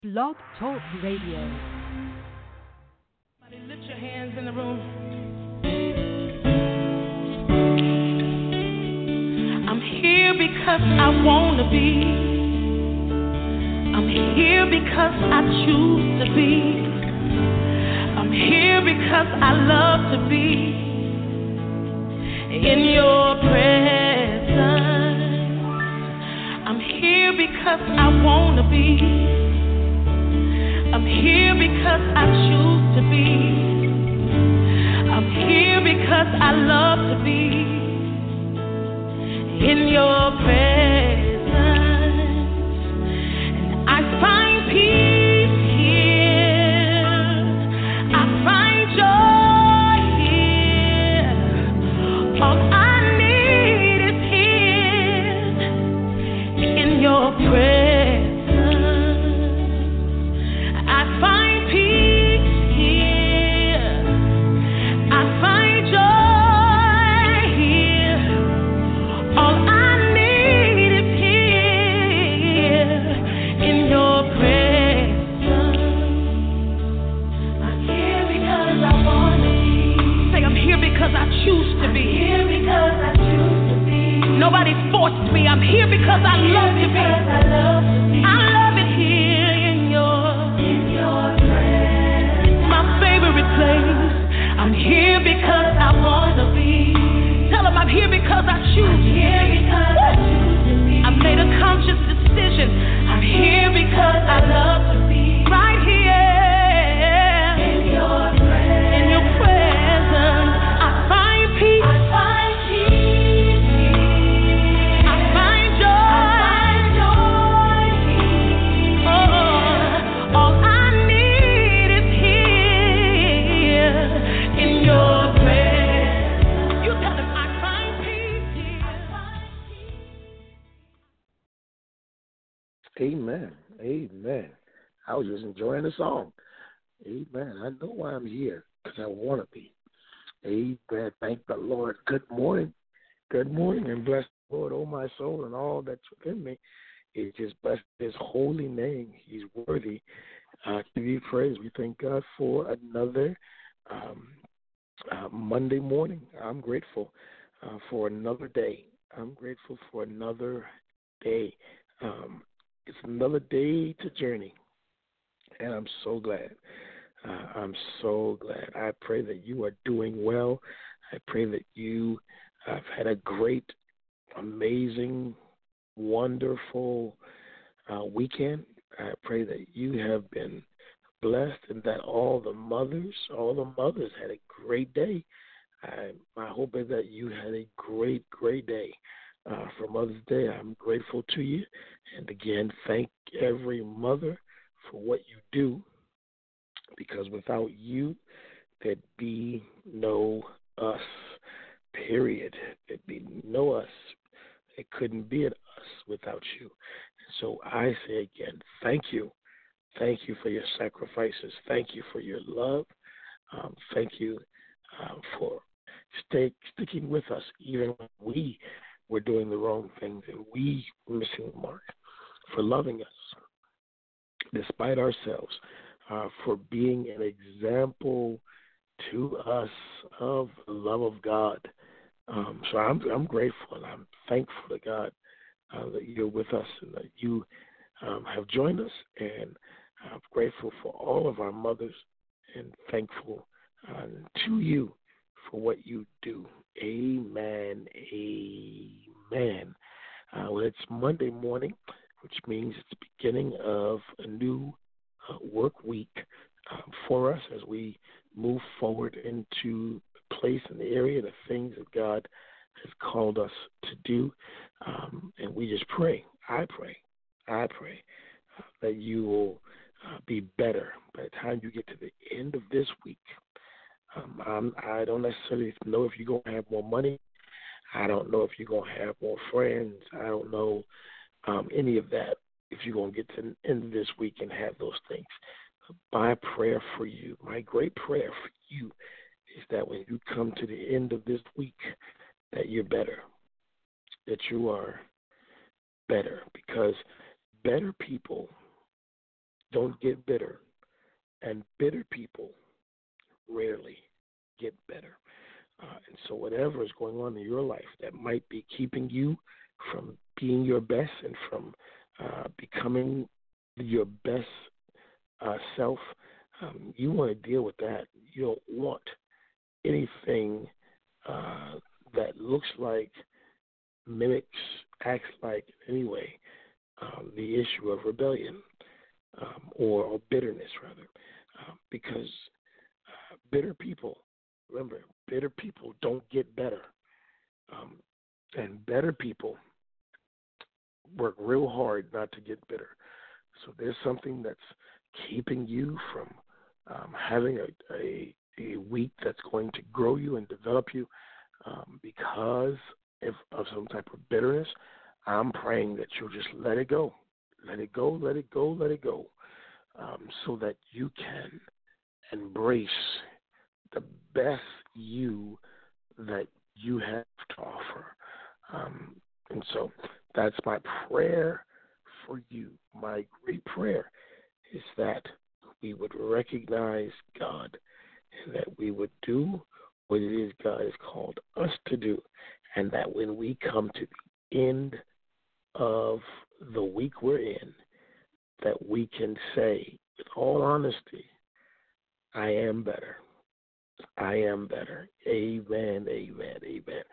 Blog Talk Radio. Somebody lift your hands in the room. I'm here because I want to be. I'm here because I choose to be. I'm here because I love to be in your presence. I'm here because I want to be. I'm here because I choose to be. I'm here because I love to be in your presence. And I find peace here. I find joy here. All I need is here in your presence. Nobody's forced me. I'm here because I love to be. I love it here in your presence. It's my favorite place. I'm here because I want to be. Tell them I'm here because I choose to be. I've made a conscious decision. I'm here because I love to be. Right here in your presence. In your presence. I find peace. Amen. Amen. I was just enjoying the song. Amen. I know why I'm here, because I want to be. Amen. Thank the Lord. Good morning. Good morning, and bless the Lord, oh my soul, and all that's within me. It just bless His holy name. He's worthy to be praised. We thank God for another Monday morning. I'm grateful for another day. I'm grateful for another day. It's another day to journey, and I'm so glad. I'm so glad. I pray that you are doing well. I pray that you have had a great, amazing, wonderful weekend. I pray that you have been blessed and that all the mothers had a great day. My hope is that you had a great, great day. For Mother's Day, I'm grateful to you. And again, thank every mother for what you do, because without you, there'd be no us, period. There'd be no us. It couldn't be an us without you. So I say again, thank you. Thank you for your sacrifices. Thank you for your love. Thank you for sticking with us, even when we were doing the wrong things and we were missing the mark, for loving us despite ourselves, for being an example to us of the love of God. So I'm grateful and I'm thankful to God that you're with us and that you have joined us, and I'm grateful for all of our mothers and thankful to you for what you do. Amen. Amen. Well, it's Monday morning, which means it's the beginning of a new work week for us as we move forward into the place and the area, the things that God has called us to do. And we just pray. I pray that you will be better by the time you get to the end of this week. I don't necessarily know if you're going to have more money. I don't know if you're going to have more friends. I don't know any of that, if you're going to get to the end of this week and have those things. My prayer for you, my great prayer for you, is that when you come to the end of this week, that you're better, that you are better, because better people don't get bitter, and bitter people rarely get better. And so, whatever is going on in your life that might be keeping you from being your best and from becoming your best self, you want to deal with that. You don't want anything that looks like, mimics, acts like, anyway, the issue of rebellion or bitterness, rather, because bitter people, remember, bitter people don't get better, and better people work real hard not to get bitter. So there's something that's keeping you from having a week that's going to grow you and develop you because of some type of bitterness. I'm praying that you'll just let it go. Let it go, let it go, let it go, so that you can embrace the best you that you have to offer. And so that's my prayer for you. My great prayer is that we would recognize God and that we would do what it is God has called us to do, and that when we come to the end of the week we're in, that we can say with all honesty, I am better. I am better. Amen, amen, amen.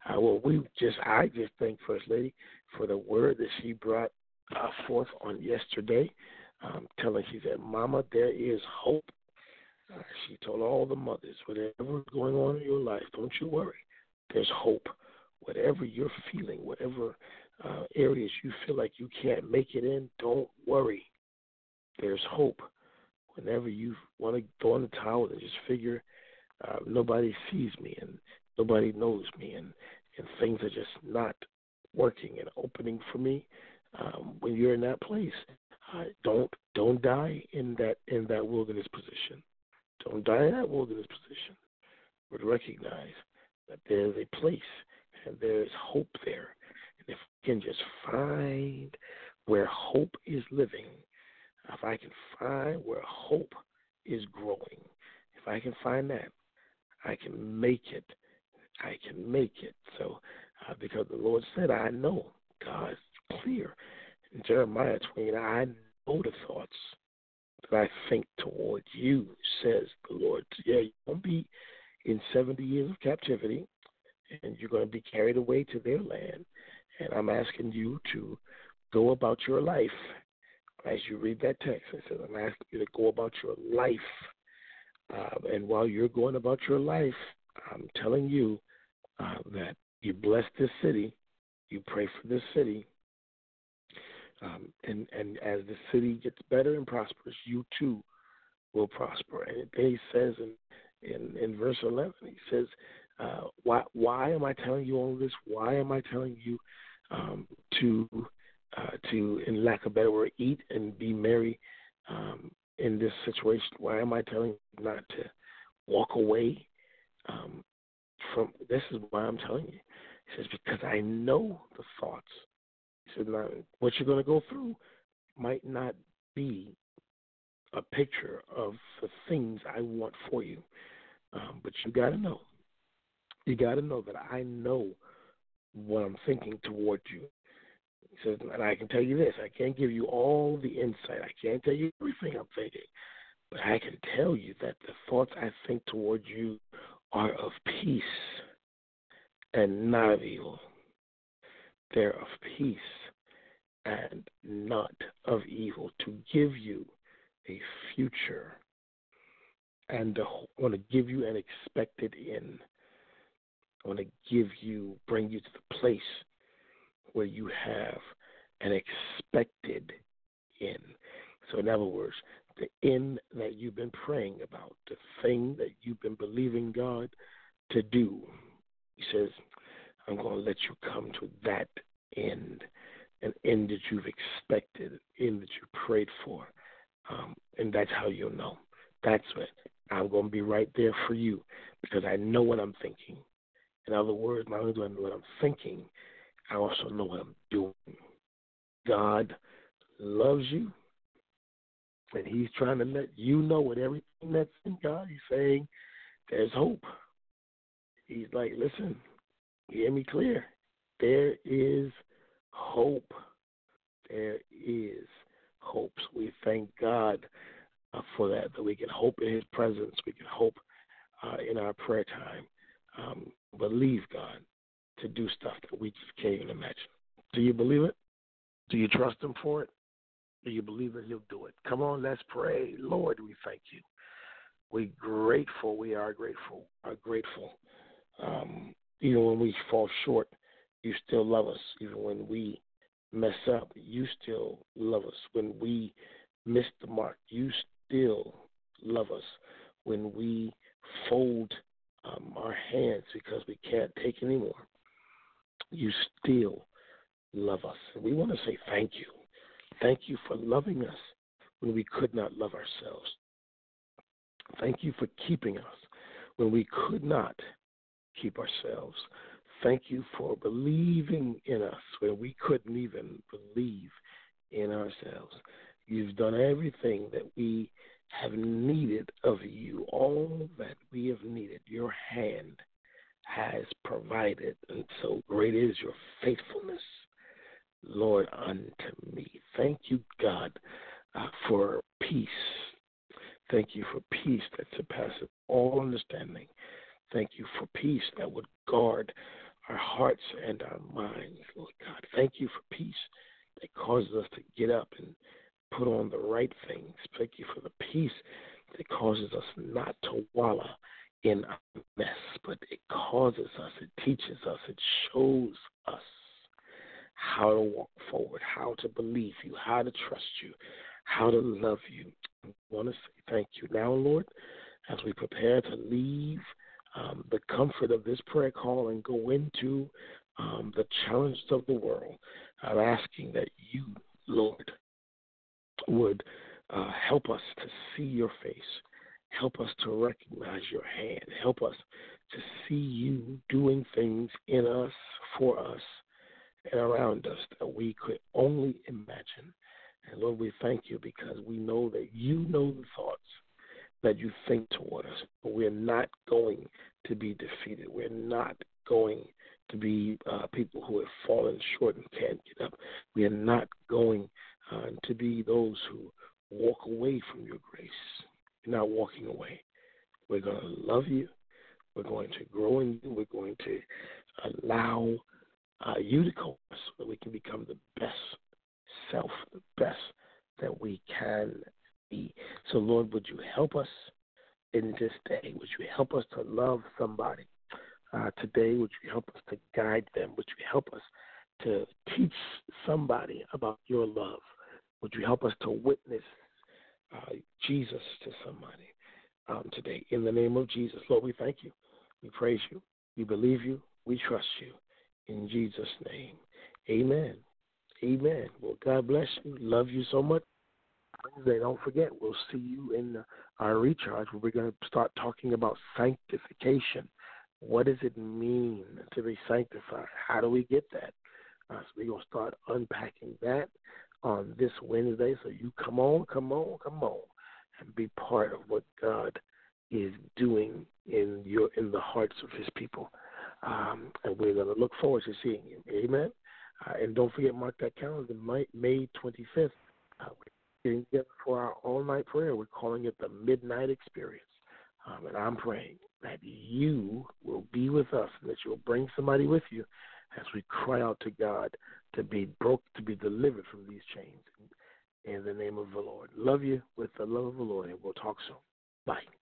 I just thank First Lady for the word that she brought forth on yesterday, she said, Mama, there is hope. She told all the mothers, whatever's going on in your life, don't you worry. There's hope. Whatever you're feeling, whatever areas you feel like you can't make it in, don't worry. There's hope. Whenever you want to throw in the towel and just figure nobody sees me and nobody knows me and things are just not working and opening for me, when you're in that place, don't die in that wilderness position. Don't die in that wilderness position. But recognize that there's a place and there's hope there. And if we can just find where hope is living, if I can find where hope is growing, if I can find that, I can make it. I can make it. So, because the Lord said, I know, God is clear. In Jeremiah 29, I know the thoughts that I think toward you, says the Lord. Yeah, you won't be in 70 years of captivity, and you're going to be carried away to their land. And I'm asking you to go about your life. As you read that text, it says, I'm asking you to go about your life. And while you're going about your life, I'm telling you that you bless this city, you pray for this city, and as the city gets better and prosperous, you too will prosper. And then he says in verse 11, he says, why am I telling you all this? Why am I telling you to, in lack of a better word, eat and be merry in this situation? Why am I telling you not to walk away from? This is why I'm telling you. He says, because I know the thoughts. He said, now, what you're going to go through might not be a picture of the things I want for you. But you got to know. You got to know that I know what I'm thinking toward you. He says, and I can tell you this. I can't give you all the insight. I can't tell you everything I'm thinking. But I can tell you that the thoughts I think toward you are of peace and not of evil. They're of peace and not of evil, to give you a future and I want to give you an expected end. I want to bring you to the place where you have an expected end. So in other words, the end that you've been praying about, the thing that you've been believing God to do, he says, I'm going to let you come to that end, an end that you've expected, an end that you prayed for. And that's how you'll know. That's what I'm going to be right there for you because I know what I'm thinking. In other words, not only do I know what I'm thinking, I also know what I'm doing. God loves you. And he's trying to let you know with everything that's in God. He's saying there's hope. He's like, listen, hear me clear. There is hope. There is hope. So we thank God for that we can hope in his presence. We can hope in our prayer time. Believe God to do stuff that we just can't even imagine. Do you believe it? Do you trust him for it? Do you believe that he'll do it? Come on, let's pray. Lord, we thank you. We're grateful. We are grateful. Even when we fall short, you still love us. Even when we mess up, you still love us. When we miss the mark, you still love us. When we fold our hands because we can't take anymore, you still love us. And we want to say thank you. Thank you for loving us when we could not love ourselves. Thank you for keeping us when we could not keep ourselves. Thank you for believing in us when we couldn't even believe in ourselves. You've done everything that we have needed of you, all that we have needed. Your hand has provided, and so great is your faithfulness, Lord, unto me. Thank you, God, for peace. Thank you for peace that surpasses all understanding. Thank you for peace that would guard our hearts and our minds, Lord God. Thank you for peace that causes us to get up and put on the right things. Thank you for the peace that causes us not to wallow in our mess, but it causes us, it teaches us, it shows us how to walk forward, how to believe you, how to trust you, how to love you. I want to say thank you now, Lord, as we prepare to leave the comfort of this prayer call and go into the challenges of the world. I'm asking that you, Lord, would help us to see your face, help us to recognize your hand, help us to see you doing things in us, for us, and around us that we could only imagine. And Lord, we thank you because we know that you know the thoughts that you think toward us. But we're not going to be defeated. We're not going to be people who have fallen short and can't get up. We are not going to be those who walk away from your grace. We're not walking away. We're going to love you. We're going to grow in you. We're going to allow you to coach us so that we can become the best self, the best that we can be. So, Lord, would you help us in this day? Would you help us to love somebody today? Would you help us to guide them? Would you help us to teach somebody about your love? Would you help us to witness Jesus to somebody today? In the name of Jesus, Lord, we thank you. We praise you. We believe you. We trust you. In Jesus' name, amen. Amen. Well, God bless you. Love you so much. Wednesday, don't forget, we'll see you in our recharge where we're going to start talking about sanctification. What does it mean to be sanctified? How do we get that? So we're going to start unpacking that on this Wednesday. So you come on, and be part of what God is doing in the hearts of his people. And we're going to look forward to seeing you. Amen. And don't forget, mark that calendar, May 25th. We're getting together for our all-night prayer. We're calling it the Midnight Experience. And I'm praying that you will be with us and that you'll bring somebody with you as we cry out to God to be delivered from these chains. In the name of the Lord. Love you with the love of the Lord, and we'll talk soon. Bye.